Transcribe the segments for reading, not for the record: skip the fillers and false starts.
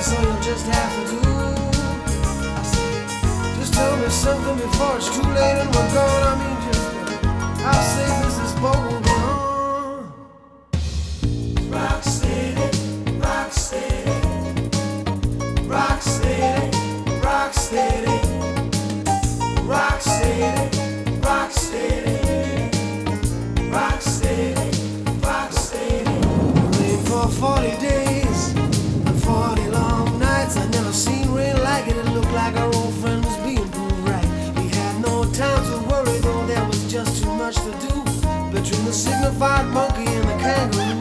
so you'll just have to do. I said, just tell me something before it's too late and we're gone. I mean, just how safe is this boat will be on? Rock steady, rock steady, rock steady, rock steady, rock steady, rock steady, rock steady, rock steady. Rain for 40 days and 40 long nights. I never seen rain like it. It looked like our old friend was being proved right. We had no time to worry, though there was just too much to do. Between the signified monkey and the kangaroo,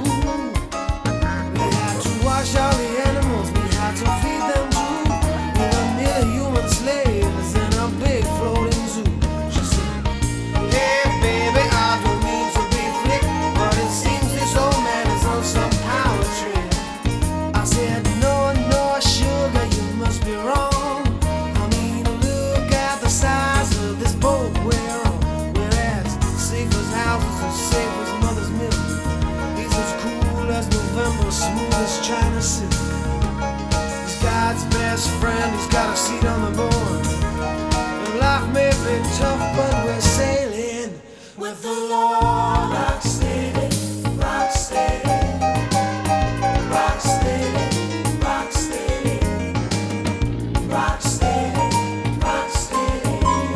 we had to wash all the animals, we had to feed them too. We were merely human slaves in a big floating zoo. She said, hey baby, I don't mean to be flick, but it seems this old man is on some power trip. I said, no, no, sugar, you must be wrong. I mean, look at the size of this boat we're on. We're as safe as houses, as safe as mother's milk. He's as cool as November, smooth as China silk. He's God's best friend, he's got a seat on the board. And life may be tough, but we're sailing with the Lord. Rock steady, rock steady, rock steady, rock steady, rock steady, rock steady,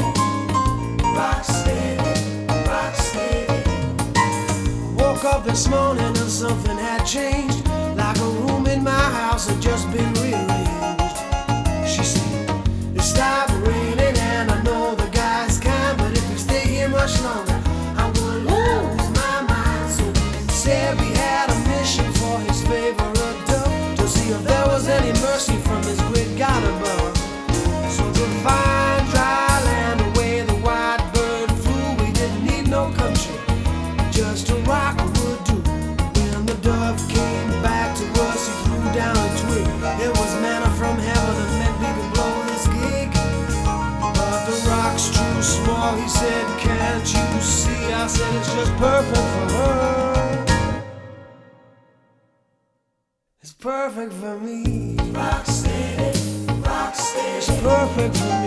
rock steady, rock steady. Woke up this morning and something had changed, like a room in my house had just been rearranged. She said, it stopped raining and I know the guy's kind, but if we stay here much longer, I'm gonna lose my mind. So he said we had a mission for his favorite dove, to see if there was any mercy from his great God above. So to find dry land away the white bird flew, we didn't need no country, just a rock would do. When the dove came back to us, he threw down a twig. It was manna from heaven that meant we could blow this gig. But the rock's too small, he said, can't you see? I said, it's just perfect for her. It's perfect for me. Rock steady, rock steady. It's perfect for me.